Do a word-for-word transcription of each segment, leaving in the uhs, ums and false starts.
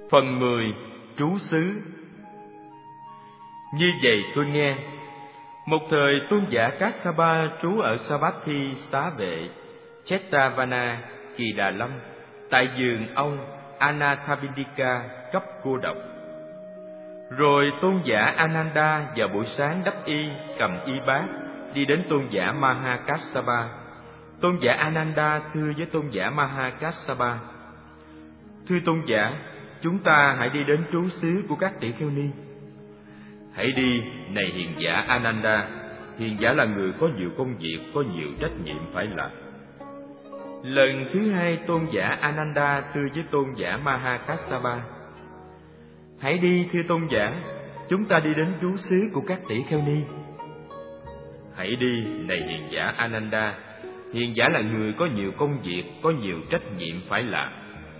Phần mười. Trú xứ. Như vậy tôi nghe, một thời tôn giả Kassapa trú ở Savatthi Xá Vệ, Chetavana, Kỳ Đà Lâm, tại vườn ông Anathapindika cấp cô độc. Rồi tôn giả Ananda vào buổi sáng đắp y, cầm y bát, đi đến tôn giả Mahakassapa. Tôn giả Ananda thưa với tôn giả Mahakassapa: Thưa tôn giả, chúng ta hãy đi đến trú xứ của các tỷ kheo ni. Hãy đi, này hiền giả Ananda. Hiền giả là người có nhiều công việc, có nhiều trách nhiệm phải làm. Lần thứ hai, tôn giả Ananda thưa với tôn giả Mahakassapa: Hãy đi, thưa tôn giả, chúng ta đi đến trú xứ của các tỷ kheo ni. Hãy đi, này hiền giả Ananda. Hiền giả là người có nhiều công việc, có nhiều trách nhiệm phải làm.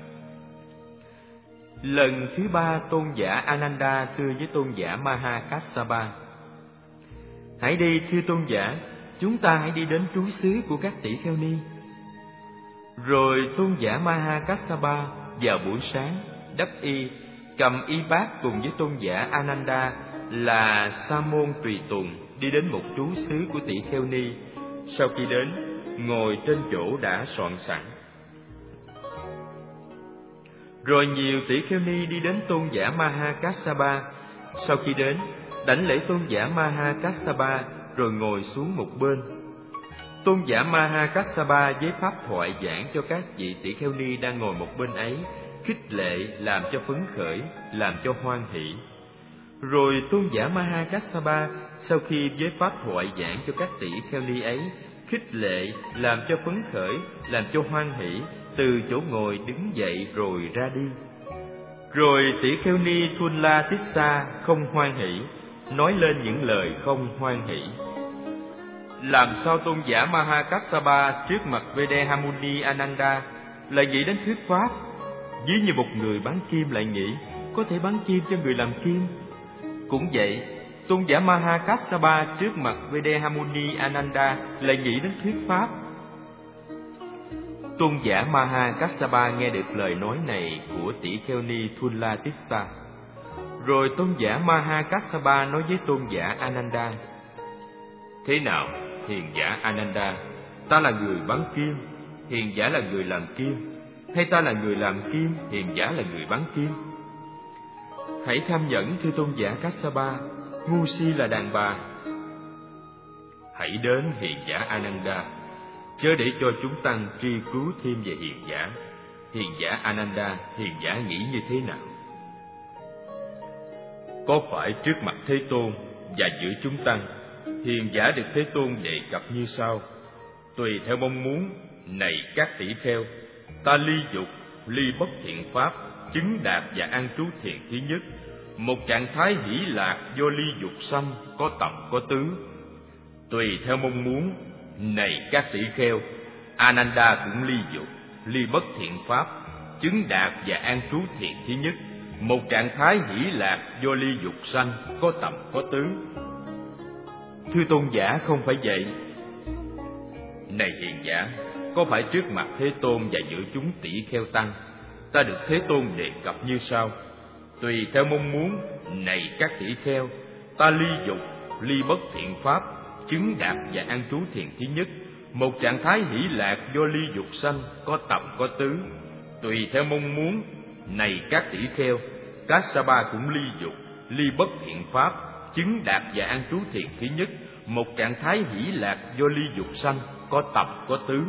Lần thứ ba, tôn giả Ananda thưa với tôn giả Mahakassapa: Hãy đi, thưa tôn giả, chúng ta hãy đi đến trú xứ của các tỷ kheo ni. Rồi tôn giả Mahakassapa vào buổi sáng đắp y, cầm y bát cùng với tôn giả Ananda là sa môn tùy tùng đi đến một trú xứ của tỷ kheo ni. Sau khi đến, ngồi trên chỗ đã soạn sẵn. Rồi nhiều tỷ kheo ni đi đến tôn giả Mahakassapa. Sau khi đến, đảnh lễ tôn giả Mahakassapa rồi ngồi xuống một bên. Tôn giả Mahakassapa với pháp thoại giảng cho các vị tỷ kheo ni đang ngồi một bên ấy, khích lệ, làm cho phấn khởi, làm cho hoan hỷ. Rồi tôn giả Mahakassapa sau khi với pháp thoại giảng cho các tỷ kheo ni ấy, khích lệ, làm cho phấn khởi, làm cho hoan hỷ, từ chỗ ngồi đứng dậy rồi ra đi. Rồi tỷ kheo ni Thulla Tissa không hoan hỷ, nói lên những lời không hoan hỷ. Làm sao tôn giả Mahakassapa trước mặt Vedahamuni Ananda lại nghĩ đến thuyết pháp? Ví như một người bán kim lại nghĩ có thể bán kim cho người làm kim. Cũng vậy, tôn giả Mahakassapa trước mặt Vedahamuni Ananda lại nghĩ đến thuyết pháp. Tôn giả Mahakassapa nghe được lời nói này của tỷ kheo ni Thulla Tissa. Rồi tôn giả Mahakassapa nói với tôn giả Ananda: Thế nào, hiền giả Ananda, ta là người bán kim, hiền giả là người làm kim, hay ta là người làm kim, hiền giả là người bán kim? Hãy tham nhẫn, thưa tôn giả Kassapa, ngu si là đàn bà. Hãy đến, hiền giả Ananda, chớ để cho chúng tăng truy cứu thêm về hiền giả. Hiền giả Ananda, hiền giả nghĩ như thế nào? Có phải trước mặt Thế Tôn và giữa chúng tăng, hiền giả được Thế Tôn đề cập như sau: Tùy theo mong muốn, này các tỷ kheo, ta ly dục, ly bất thiện pháp, chứng đạt và an trú thiền thứ nhất, một trạng thái hỷ lạc do ly dục sanh, có tầm có tứ. Tùy theo mong muốn, này các tỷ kheo, Ananda cũng ly dục, ly bất thiện pháp, chứng đạt và an trú thiền thứ nhất, một trạng thái hỷ lạc do ly dục sanh, có tầm có tứ. Thưa tôn giả, không phải vậy. Này hiền giả, có phải trước mặt Thế Tôn và giữa chúng tỷ kheo tăng, ta được Thế Tôn đề cập như sau: Tùy theo mong muốn, này các tỷ kheo, ta ly dục, ly bất thiện pháp, chứng đạt và an trú thiền thứ nhất, một trạng thái hỷ lạc do ly dục sanh, có tầm có tứ. Tùy theo mong muốn, này các tỷ kheo, Kassapa cũng ly dục, ly bất thiện pháp, chứng đạt và an trú thiền thứ nhất, một trạng thái hỷ lạc do ly dục sanh, có tầm có tứ.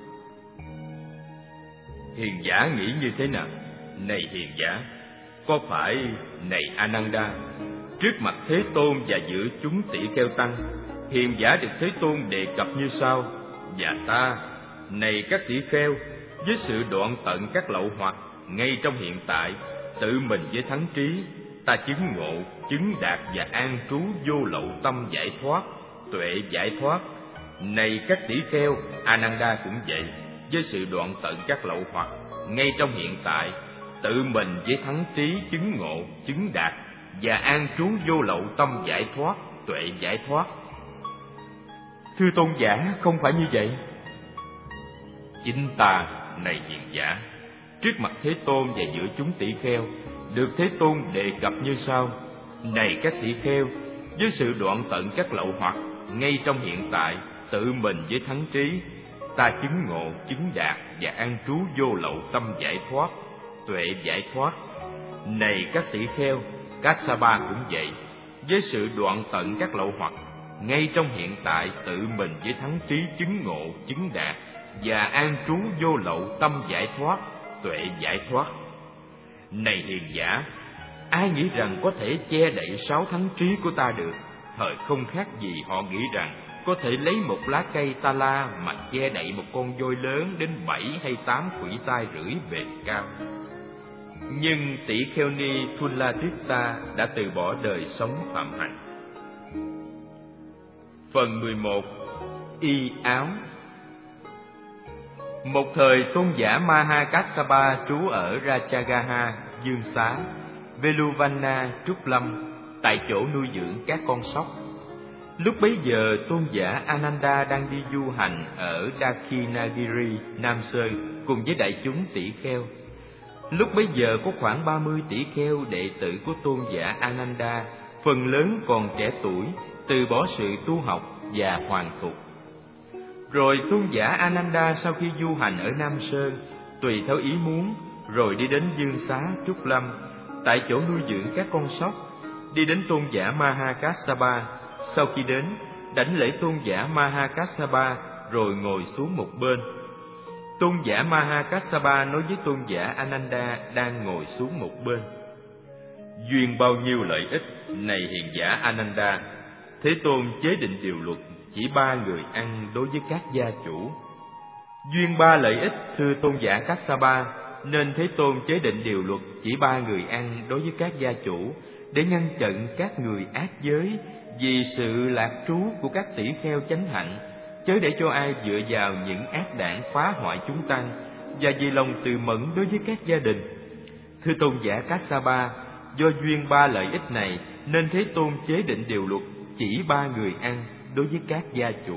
Hiền giả nghĩ như thế nào? Này hiền giả, có phải, này Ananda, trước mặt Thế Tôn và giữa chúng tỷ kheo tăng, hiền giả được Thế Tôn đề cập như sau: Và ta, này các tỷ kheo, với sự đoạn tận các lậu hoặc ngay trong hiện tại, tự mình với thắng trí, ta chứng ngộ, chứng đạt và an trú vô lậu tâm giải thoát, tuệ giải thoát. Này các tỷ kheo, Ananda cũng vậy, với sự đoạn tận các lậu hoặc ngay trong hiện tại, tự mình với thắng trí chứng ngộ, chứng đạt và an trú vô lậu tâm giải thoát, tuệ giải thoát. Thưa tôn giả, không phải như vậy. Chính ta, này hiền giả, trước mặt Thế Tôn và giữa chúng tỷ kheo, được Thế Tôn đề cập như sau: Này các tỷ kheo, với sự đoạn tận các lậu hoặc, ngay trong hiện tại, tự mình với thắng trí, ta chứng ngộ, chứng đạt và an trú vô lậu tâm giải thoát, tuệ giải thoát. Này các tỷ kheo, Kassapa cũng vậy, với sự đoạn tận các lậu hoặc, ngay trong hiện tại, tự mình với thắng trí chứng ngộ, chứng đạt và an trú vô lậu tâm giải thoát, tuệ giải thoát. Này hiền giả, ai nghĩ rằng có thể che đậy sáu thắng trí của ta được? Thời không khác gì họ nghĩ rằng có thể lấy một lá cây ta la mà che đậy một con voi lớn đến bảy hay tám khuỷu tay rưỡi bề cao. Nhưng tỷ kheo ni Thulatissa đã từ bỏ đời sống phạm hạnh. Phần mười một. Y áo. Một thời tôn giả Mahakassapa trú ở Rajagaha, Dương Xá, Veluvana, Trúc Lâm, tại chỗ nuôi dưỡng các con sóc. Lúc bấy giờ tôn giả Ananda đang đi du hành ở Dakhinagiri, Nam Sơn cùng với đại chúng tỷ kheo. Lúc bấy giờ có khoảng ba mươi tỷ kheo đệ tử của tôn giả Ananda, phần lớn còn trẻ tuổi, từ bỏ sự tu học và hoàn tục. Rồi tôn giả Ananda sau khi du hành ở Nam Sơn, tùy theo ý muốn, rồi đi đến Dương Xá, Trúc Lâm, tại chỗ nuôi dưỡng các con sóc, đi đến tôn giả Mahakassapa. Sau khi đến, đảnh lễ tôn giả Mahakassapa rồi ngồi xuống một bên. Tôn giả Mahakassapa nói với tôn giả Ananda đang ngồi xuống một bên: Duyên bao nhiêu lợi ích, này hiền giả Ananda, Thế Tôn chế định điều luật chỉ ba người ăn đối với các gia chủ. Duyên ba lợi ích, thưa tôn giả Kassapa, nên Thế Tôn chế định điều luật chỉ ba người ăn đối với các gia chủ, để ngăn chặn các người ác giới vì sự lạc trú của các tỷ kheo chánh hạnh, chớ để cho ai dựa vào những ác đảng phá hoại chúng tăng, và vì lòng từ mẫn đối với các gia đình. Thưa tôn giả Kassapa, do duyên ba lợi ích này nên Thế Tôn chế định điều luật chỉ ba người ăn đối với các gia chủ.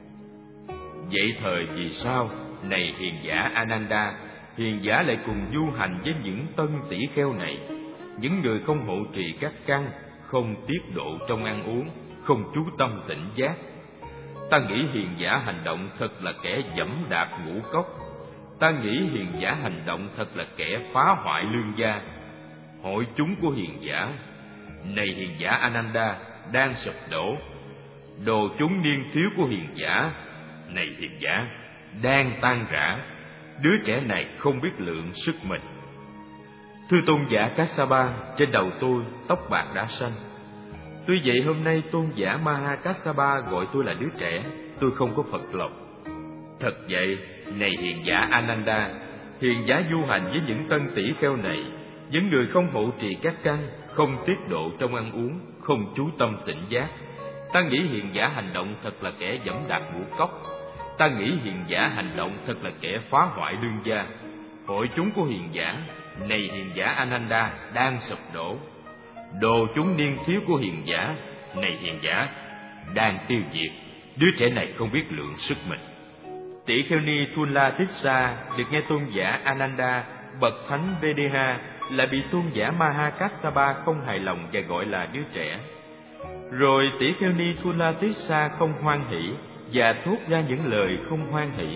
Vậy thời vì sao, này hiền giả Ananda, hiền giả lại cùng du hành với những tân tỷ kheo này, những người không hộ trì các căn, không tiết độ trong ăn uống, không chú tâm tỉnh giác? Ta nghĩ hiền giả hành động thật là kẻ dẫm đạp ngũ cốc. Ta nghĩ hiền giả hành động thật là kẻ phá hoại lương gia. Hội chúng của hiền giả, này hiền giả Ananda, đang sụp đổ. Đồ chúng niên thiếu của hiền giả, này hiền giả, đang tan rã. Đứa trẻ này không biết lượng sức mình. Thưa tôn giả Kassapa, trên đầu tôi tóc bạc đã xanh. Tuy vậy hôm nay tôn giả Mahakassapa gọi tôi là đứa trẻ, tôi không có phật lòng. Thật vậy, này hiền giả Ananda, hiền giả du hành với những tân tỷ kheo này, những người không hộ trì các căn, không tiết độ trong ăn uống, không chú tâm tỉnh giác. Ta nghĩ hiền giả hành động thật là kẻ dẫm đạp ngũ cốc. Ta nghĩ hiền giả hành động thật là kẻ phá hoại lương gia. Hội chúng của hiền giả, này hiền giả Ananda, đang sụp đổ. Đồ chúng niên thiếu của hiền giả, này hiền giả, đang tiêu diệt. Đứa trẻ này không biết lượng sức mình. Tỷ kheo ni Thulatissa được nghe tôn giả Ananda, bậc thánh Vedeha, lại bị tôn giả Mahakassapa không hài lòng và gọi là đứa trẻ. Rồi tỷ kheo ni Thulatissa không hoan hỷ và thốt ra những lời không hoan hỷ.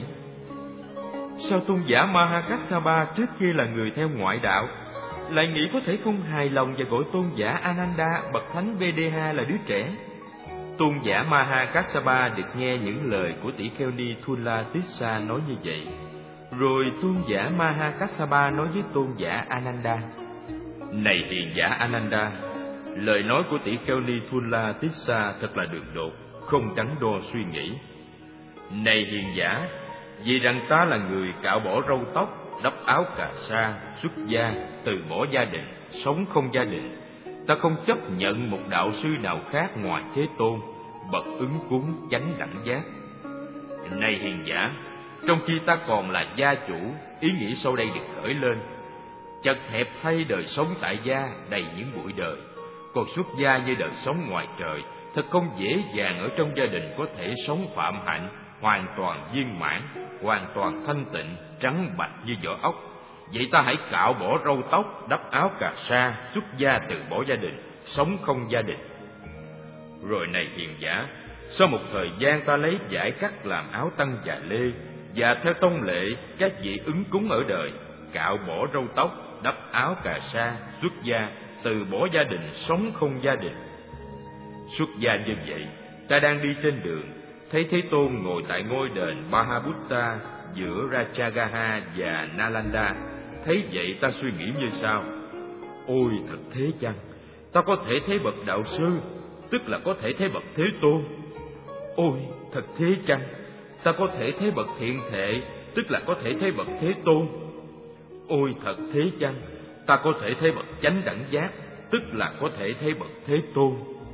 Sao tôn giả Mahakassapa trước kia là người theo ngoại đạo, lại nghĩ có thể không hài lòng và gọi tôn giả Ananda, bậc thánh Vedeha là đứa trẻ? Tôn giả Mahakassapa được nghe những lời của tỷ kheo ni Thulatissa nói như vậy. Rồi tôn giả Mahakassapa nói với tôn giả Ananda: Này hiền giả Ananda, lời nói của tỷ kheo ni Thulatissa thật là đường đột, không đắn đo suy nghĩ. Này hiền giả, vì rằng ta là người cạo bỏ râu tóc, đắp áo cà sa, xuất gia, từ bỏ gia đình, sống không gia đình, ta không chấp nhận một đạo sư nào khác ngoài Thế Tôn, bậc ứng cúng chánh đẳng giác. Này hiền giả, trong khi ta còn là gia chủ, ý nghĩ sau đây được khởi lên: chật hẹp thay đời sống tại gia đầy những bụi đời, còn xuất gia như đời sống ngoài trời, thật không dễ dàng ở trong gia đình có thể sống phạm hạnh, hoàn toàn viên mãn, hoàn toàn thanh tịnh, trắng bạch như vỏ ốc. vậy ta hãy cạo bỏ râu tóc, đắp áo cà sa, xuất gia từ bỏ gia đình, sống không gia đình. Rồi này hiền giả, sau một thời gian ta lấy vải cắt làm áo tăng và lê, và theo tông lệ các vị ứng cúng ở đời, cạo bỏ râu tóc, đắp áo cà sa, xuất gia, từ bỏ gia đình, sống không gia đình. Xuất gia như vậy, ta đang đi trên đường, thấy Thế Tôn ngồi tại ngôi đền Mahabutta giữa Rajagaha và Nalanda. Thấy vậy ta suy nghĩ như sau: ôi thật thế chăng, ta có thể thấy bậc đạo sư, tức là có thể thấy bậc Thế Tôn. Ôi thật thế chăng, ta có thể thấy bậc thiện thệ, tức là có thể thấy bậc Thế Tôn. Ôi thật thế chăng, ta có thể thấy bậc chánh đẳng giác, tức là có thể thấy bậc Thế Tôn.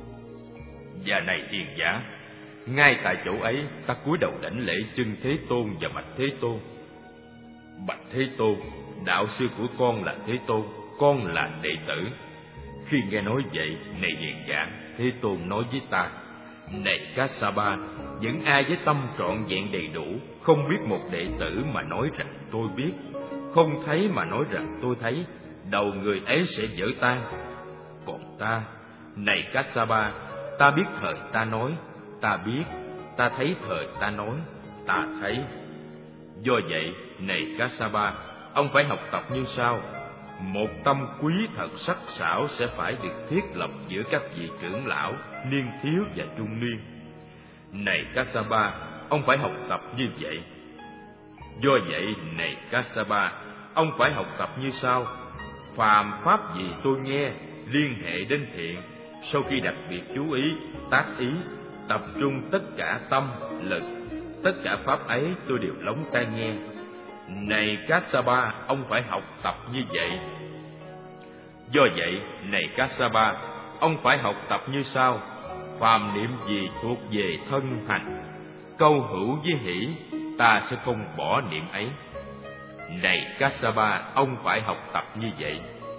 Và này hiền giả, ngay tại chỗ ấy ta cúi đầu đảnh lễ chân Thế Tôn và bạch Thế Tôn: bạch Thế Tôn, đạo sư của con là Thế Tôn, con là đệ tử. Khi nghe nói vậy, này hiền giả, Thế Tôn nói với ta: này Kassapa, những ai với tâm trọn vẹn đầy đủ, không biết một đệ tử mà nói rằng tôi biết, không thấy mà nói rằng tôi thấy, đầu người ấy sẽ vỡ tan. Còn ta, này Kassapa, ta biết thời ta nói, ta biết, ta thấy thời ta nói, ta thấy. Do vậy, này Kassapa, ông phải học tập như sau: một tâm quý thật sắc sảo sẽ phải được thiết lập giữa các vị trưởng lão, niên thiếu và trung niên. Này Kassapa, ông phải học tập như vậy. Do vậy, này Kassapa, ông phải học tập như sau: phàm pháp gì tôi nghe, liên hệ đến thiện, sau khi đặc biệt chú ý, tác ý, tập trung tất cả tâm, lực, tất cả pháp ấy tôi đều lắng tai nghe. Này Kassapa, ông phải học tập như vậy. Do vậy, này Kassapa, ông phải học tập như sau: phàm niệm gì thuộc về thân hành, câu hữu với hỷ, ta sẽ không bỏ niệm ấy. Này Kassapa, ông phải học tập như vậy.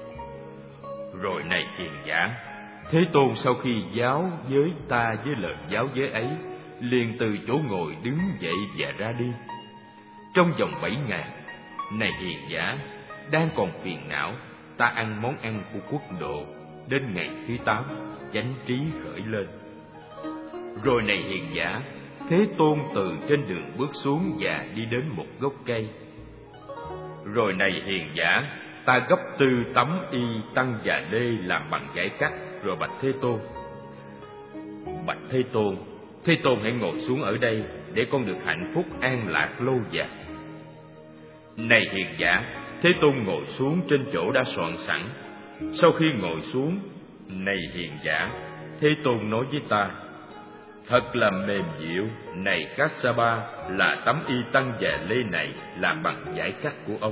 Rồi này hiền giả, Thế Tôn sau khi giáo giới ta với lời giáo giới ấy, liền từ chỗ ngồi đứng dậy và ra đi. Trong vòng bảy ngày, này hiền giả, đang còn phiền não, ta ăn món ăn của quốc độ. Đến ngày thứ tám, chánh trí khởi lên. Rồi này hiền giả, Thế Tôn từ trên đường bước xuống và đi đến một gốc cây. Rồi này hiền giả, ta gấp tư tấm y tăng và lê làm bằng vải cắt, rồi bạch Thế Tôn: bạch Thế Tôn, Thế Tôn hãy ngồi xuống ở đây để con được hạnh phúc an lạc lâu dài. Này hiền giả, Thế Tôn ngồi xuống trên chỗ đã soạn sẵn. Sau khi ngồi xuống, này hiền giả, Thế Tôn nói với ta: thật là mềm dịu, này Kassapa, là tấm y tăng và lê này làm bằng vải cắt của ông.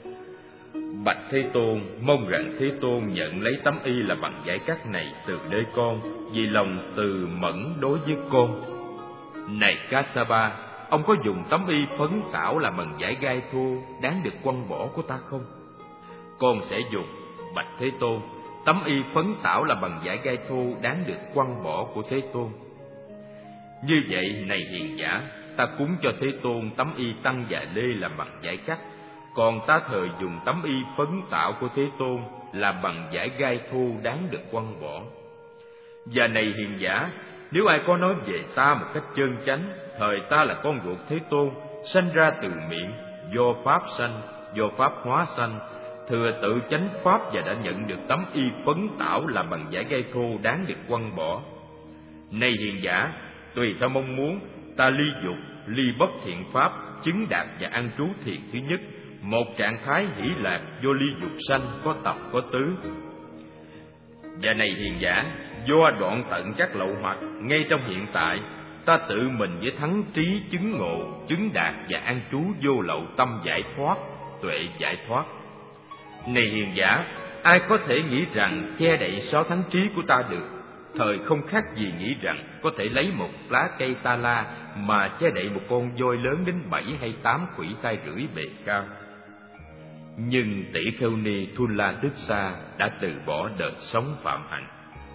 Bạch Thế Tôn, mong rằng Thế Tôn nhận lấy tấm y là bằng vải cắt này từ nơi con, vì lòng từ mẫn đối với con. Này Kassapa, ông có dùng tấm y phấn tảo làm bằng vải gai thô đáng được quăng bỏ của ta không? Con sẽ dùng. Bạch Thế Tôn, tấm y phấn tảo là bằng vải gai thô đáng được quăng bỏ của Thế Tôn. Như vậy, này hiền giả, ta cúng cho Thế Tôn tấm y tăng và lê làm bằng vải cắt, còn ta thời dùng tấm y phấn tảo của Thế Tôn làm bằng vải gai thô đáng được quăng bỏ. Và này hiền giả, nếu ai có nói về ta một cách chân chánh, thời ta là con ruột Thế Tôn, sanh ra từ miệng, do pháp sanh, do pháp hóa sanh, thừa tự chánh pháp và đã nhận được tấm y phấn tảo làm bằng vải gai thô đáng được quăng bỏ. Này hiền giả, tùy theo mong muốn, ta ly dục, ly bất thiện pháp, chứng đạt và an trú thiền thứ nhất, một trạng thái hỷ lạc do ly dục sanh, có tập có tứ. Và này hiền giả, do đoạn tận các lậu hoặc ngay trong hiện tại, ta tự mình với thắng trí chứng ngộ, chứng đạt và an trú vô lậu tâm giải thoát, tuệ giải thoát. Này hiền giả, ai có thể nghĩ rằng che đậy sáu thắng trí của ta được? Thời không khác gì nghĩ rằng có thể lấy một lá cây ta la mà che đậy một con voi lớn đến bảy hay tám khuỷu tay rưỡi bề cao. Nhưng tỷ kheo ni Thula Đức Sa đã từ bỏ đời sống phạm hạnh.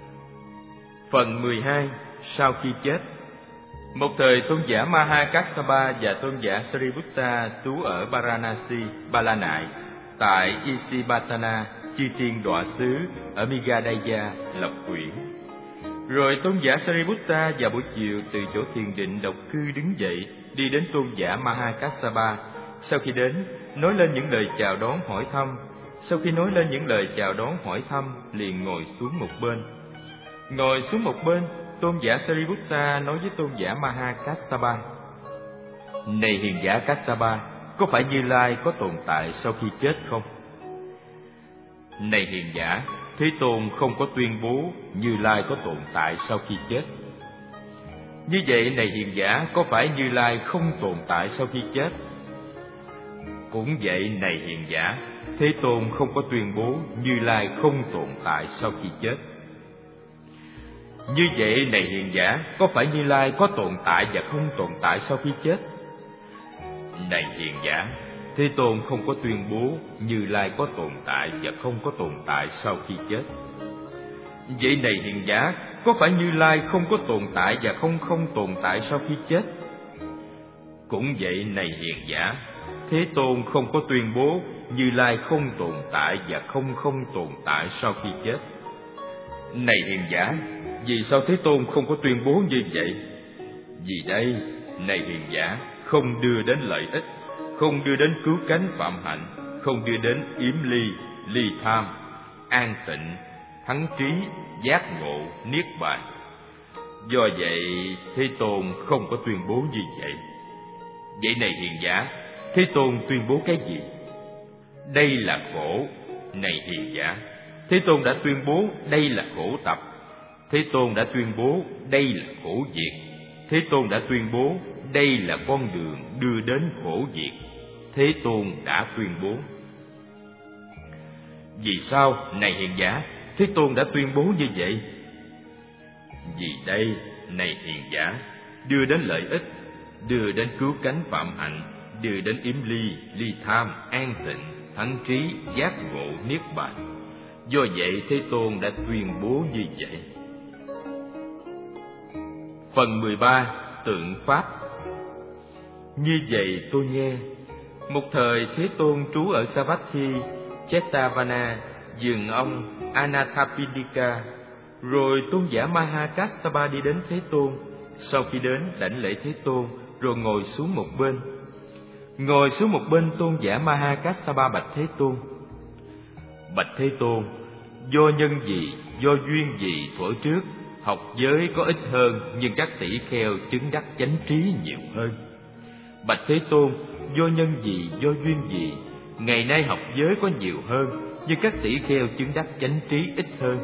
Phần mười hai. Sau khi chết. Một thời tôn giả Mahakassapa và tôn giả Sariputta trú ở Varanasi, Ba La Nại. tại Isipatana, chư tiên đọa xứ ở Migadaya lập quyển. Rồi tôn giả Sariputta vào buổi chiều từ chỗ thiền định độc cư đứng dậy, đi đến tôn giả Mahakassapa. Sau khi đến, nói lên những lời chào đón hỏi thăm. Sau khi nói lên những lời chào đón hỏi thăm, liền ngồi xuống một bên. Ngồi xuống một bên, tôn giả Sariputta nói với tôn giả Mahakassapa: Này hiền giả Kassapa, có phải Như Lai có tồn tại sau khi chết không? Này hiền giả, Thế Tôn không có tuyên bố Như Lai có tồn tại sau khi chết. Như vậy, này hiền giả, có phải Như Lai không tồn tại sau khi chết? Cũng vậy, này hiền giả, Thế Tôn không có tuyên bố Như Lai không tồn tại sau khi chết. Như vậy, này hiền giả, có phải Như Lai có tồn tại và không tồn tại sau khi chết? Này hiền giả, Thế Tôn không có tuyên bố Như Lai có tồn tại và không có tồn tại sau khi chết. Vậy, này hiền giả, có phải Như Lai không có tồn tại và không không tồn tại sau khi chết? Cũng vậy, này hiền giả, Thế Tôn không có tuyên bố Như Lai không tồn tại và không không tồn tại sau khi chết. Này hiền giả, vì sao Thế Tôn không có tuyên bố như vậy? Vì đây, này hiền giả, không đưa đến lợi ích, không đưa đến cứu cánh phạm hạnh, không đưa đến yếm ly, ly tham, an tịnh, thắng trí, giác ngộ, niết bàn. Do vậy, Thế Tôn không có tuyên bố như vậy. Vậy, này hiền giả, Thế Tôn tuyên bố cái gì? Đây là khổ. Này hiền giả, Thế Tôn đã tuyên bố đây là khổ tập. Thế Tôn đã tuyên bố đây là khổ diệt. Thế Tôn đã tuyên bố đây là con đường đưa đến khổ diệt. Thế Tôn đã tuyên bố. Vì sao, này hiền giả, Thế Tôn đã tuyên bố như vậy? Vì đây, này hiền giả, đưa đến lợi ích, đưa đến cứu cánh phạm hạnh, đưa đến yếm ly, ly tham, an tịnh, thắng trí, giác ngộ, niết bàn. Do vậy, Thế Tôn đã tuyên bố như vậy. Phần mười ba. Tượng Pháp. Như vậy tôi nghe, một thời Thế Tôn trú ở Savatthi, Jetavana, vườn ông Anathapindika. Rồi tôn giả Mahakassapa đi đến Thế Tôn. Sau khi đến, đảnh lễ Thế Tôn, rồi ngồi xuống một bên. Ngồi xuống một bên, tôn giả Mahakassapa bạch Thế Tôn: Bạch Thế Tôn, do nhân gì, do duyên gì thuở trước học giới có ít hơn, nhưng các tỷ kheo chứng đắc chánh trí nhiều hơn? Bạch Thế Tôn, do nhân gì, do duyên gì, ngày nay học giới có nhiều hơn, nhưng các tỷ kheo chứng đắc chánh trí ít hơn?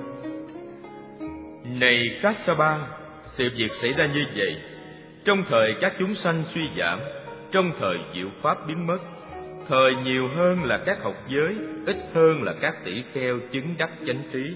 Này Kassapa, sự việc xảy ra như vậy. Trong thời các chúng sanh suy giảm, trong thời diệu pháp biến mất, thời nhiều hơn là các học giới, ít hơn là các tỷ kheo chứng đắc chánh trí.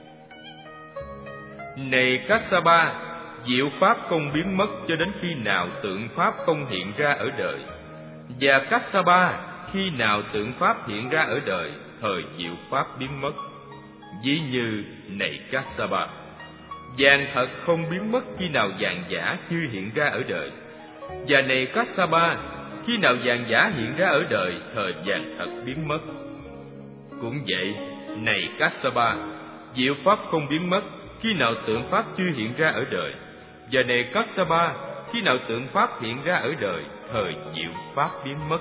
Này Kassapa, diệu pháp không biến mất cho đến khi nào tượng pháp không hiện ra ở đời. Và Kassapa, khi nào tượng pháp hiện ra ở đời, thời diệu pháp biến mất. Ví như, này Kassapa, vàng thật không biến mất khi nào vàng giả chưa hiện ra ở đời. Và này Kassapa, khi nào vàng giả hiện ra ở đời, thời vàng thật biến mất. Cũng vậy, này Kassapa, diệu pháp không biến mất khi nào tượng pháp chưa hiện ra ở đời. Và này Kassapa, khi nào tượng pháp hiện ra ở đời, thời diệu pháp biến mất.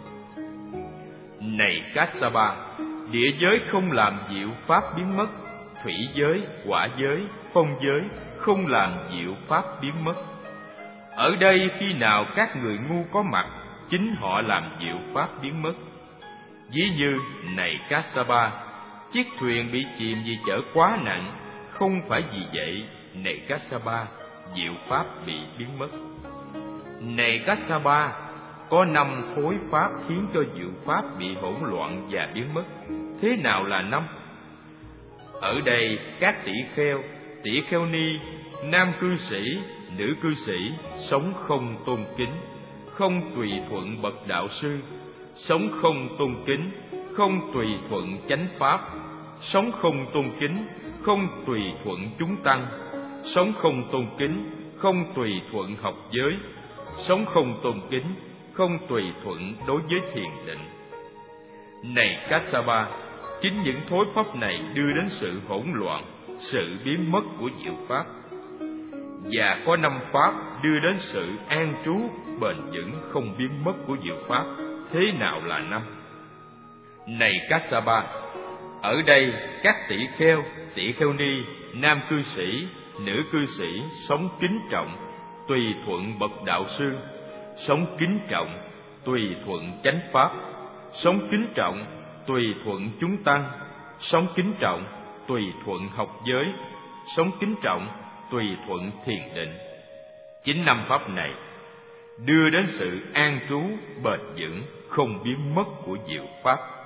Này Kassapa, địa giới không làm diệu pháp biến mất, thủy giới, hỏa giới, phong giới không làm diệu pháp biến mất. Ở đây khi nào các người ngu có mặt, chính họ làm diệu pháp biến mất. Ví như, này Kassapa, chiếc thuyền bị chìm vì chở quá nặng, không phải vì vậy, này Kassapa, diệu pháp bị biến mất. Này Kassapa, có năm thối pháp khiến cho diệu pháp bị hỗn loạn và biến mất. Thế nào là năm? Ở đây các tỷ kheo, tỷ kheo ni, nam cư sĩ, nữ cư sĩ sống không tôn kính, không tùy thuận bậc đạo sư, sống không tôn kính, không tùy thuận chánh pháp, sống không tôn kính, không tùy thuận chúng tăng, sống không tôn kính, không tùy thuận học giới, sống không tôn kính, không tùy thuận đối với thiền định. Này Kassapa, chính những thối pháp này đưa đến sự hỗn loạn, sự biến mất của diệu pháp. Và có năm pháp đưa đến sự an trú bền vững không biến mất của diệu pháp. Thế nào là năm? Này Kassapa, ở đây các tỷ kheo, tỷ kheo ni, nam cư sĩ, nữ cư sĩ sống kính trọng tùy thuận bậc đạo sư, sống kính trọng tùy thuận chánh pháp, sống kính trọng tùy thuận chúng tăng, sống kính trọng tùy thuận học giới, sống kính trọng tùy thuận thiền định. Chính năm pháp này đưa đến sự an trú bền vững không biến mất của diệu pháp.